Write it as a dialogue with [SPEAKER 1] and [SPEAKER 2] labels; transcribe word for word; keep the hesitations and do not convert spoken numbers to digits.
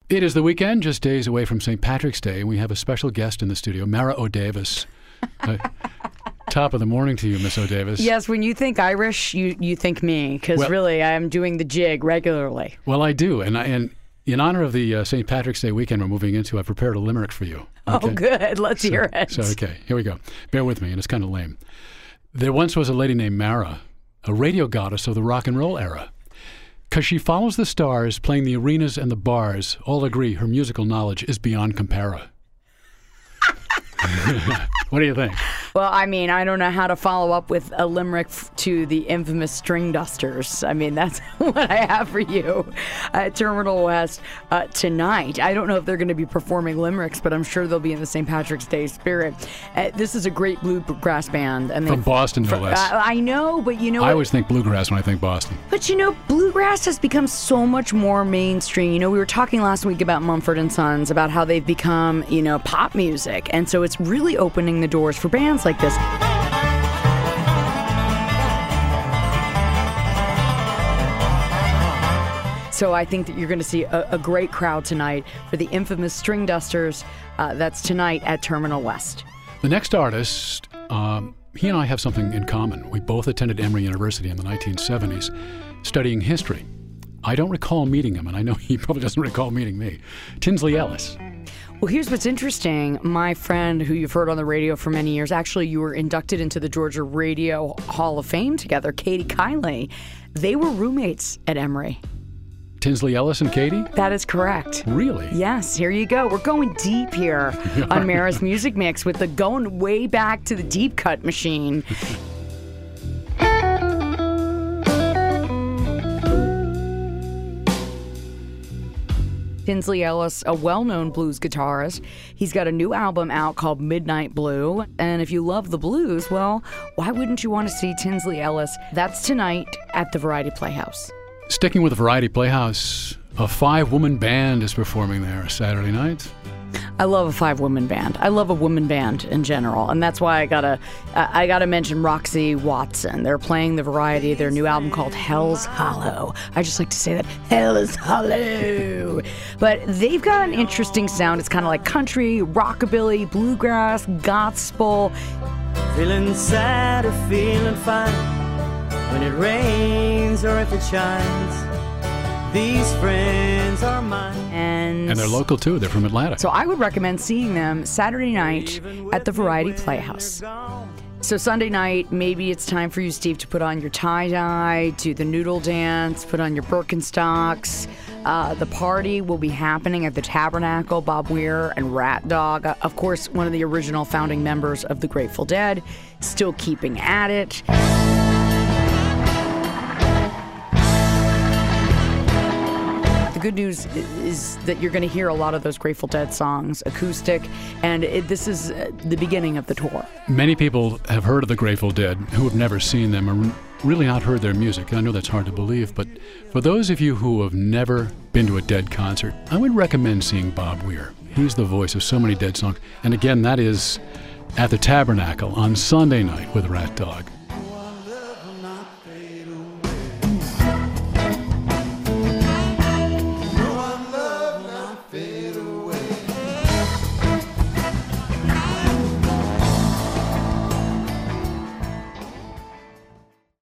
[SPEAKER 1] It is the weekend, just days away from Saint Patrick's Day, and we have a special guest in the studio, Mara O'Davis. uh, top of the morning to you, Miss O'Davis.
[SPEAKER 2] Yes, when you think Irish, you, you think me, because
[SPEAKER 1] well,
[SPEAKER 2] really I'm doing the jig regularly.
[SPEAKER 1] Well, I do, and I, and in honor of the uh, Saint Patrick's Day weekend we're moving into, I've prepared a limerick for you. Okay?
[SPEAKER 2] Oh, good. Let's
[SPEAKER 1] so,
[SPEAKER 2] hear it.
[SPEAKER 1] So, okay, here we go. Bear with me, and it's kind of lame. There once was a lady named Mara, a radio goddess of the rock and roll era. Because she follows the stars, playing the arenas and the bars, all agree her musical knowledge is beyond compara. What do you think?
[SPEAKER 2] Well, I mean, I don't know how to follow up with a limerick f- to the infamous String Dusters. I mean, that's what I have for you at Terminal West uh, tonight. I don't know if they're going to be performing limericks, but I'm sure they'll be in the Saint Patrick's Day spirit. Uh, this is a great bluegrass band. And
[SPEAKER 1] From Boston, no less.
[SPEAKER 2] Uh, I know, but you know...
[SPEAKER 1] I
[SPEAKER 2] what?
[SPEAKER 1] always think bluegrass when I think Boston.
[SPEAKER 2] But you know, bluegrass has become so much more mainstream. You know, we were talking last week about Mumford and Sons, about how they've become, you know, pop music. And so it's really opening the doors for bands like this. So I think that you're going to see a, a great crowd tonight for the infamous String Dusters. Uh, that's tonight at Terminal West.
[SPEAKER 1] The next artist, um, he and I have something in common. We both attended Emory University in the nineteen seventies, studying history. I don't recall meeting him, and I know he probably doesn't recall meeting me. Tinsley Ellis.
[SPEAKER 2] Well, here's what's interesting. My friend, who you've heard on the radio for many years, actually you were inducted into the Georgia Radio Hall of Fame together, Katie Kiley. They were roommates at Emory.
[SPEAKER 1] Tinsley Ellis and Katie?
[SPEAKER 2] That is correct.
[SPEAKER 1] Really?
[SPEAKER 2] Yes, here you go. We're going deep here on Mara's Music Mix with the going way back to the deep cut machine. Tinsley Ellis, a well-known blues guitarist. He's got a new album out called Midnight Blue. And if you love the blues, well, why wouldn't you want to see Tinsley Ellis? That's tonight at the Variety Playhouse.
[SPEAKER 1] Sticking with the Variety Playhouse, a five-woman band is performing there Saturday night.
[SPEAKER 2] I love a five-woman band. I love a woman band in general, and that's why I gotta, uh, I gotta mention Roxy Watson. They're playing the Variety, their new album called Hell's Hollow. I just like to say that, Hell is Hollow. But they've got an interesting sound. It's kind of like country, rockabilly, bluegrass, gospel.
[SPEAKER 3] Feeling sad or feeling fine, when it rains or if it shines, these friends are mine.
[SPEAKER 2] And,
[SPEAKER 1] and they're local too. They're from Atlanta.
[SPEAKER 2] So I would recommend seeing them Saturday night at the Variety Playhouse. So Sunday night, maybe it's time for you, Steve, to put on your tie-dye, do the noodle dance, put on your Birkenstocks. Uh, the party will be happening at the Tabernacle. Bob Weir and Rat Dog, uh, of course, one of the original founding members of the Grateful Dead, still keeping at it. The good news is that you're going to hear a lot of those Grateful Dead songs acoustic, and it, this is the beginning of the tour.
[SPEAKER 1] Many people have heard of the Grateful Dead who have never seen them or really not heard their music. I know that's hard to believe, but for those of you who have never been to a Dead concert, I would recommend seeing Bob Weir. He's the voice of so many Dead songs. And again, that is at the Tabernacle on Sunday night with Rat Dog.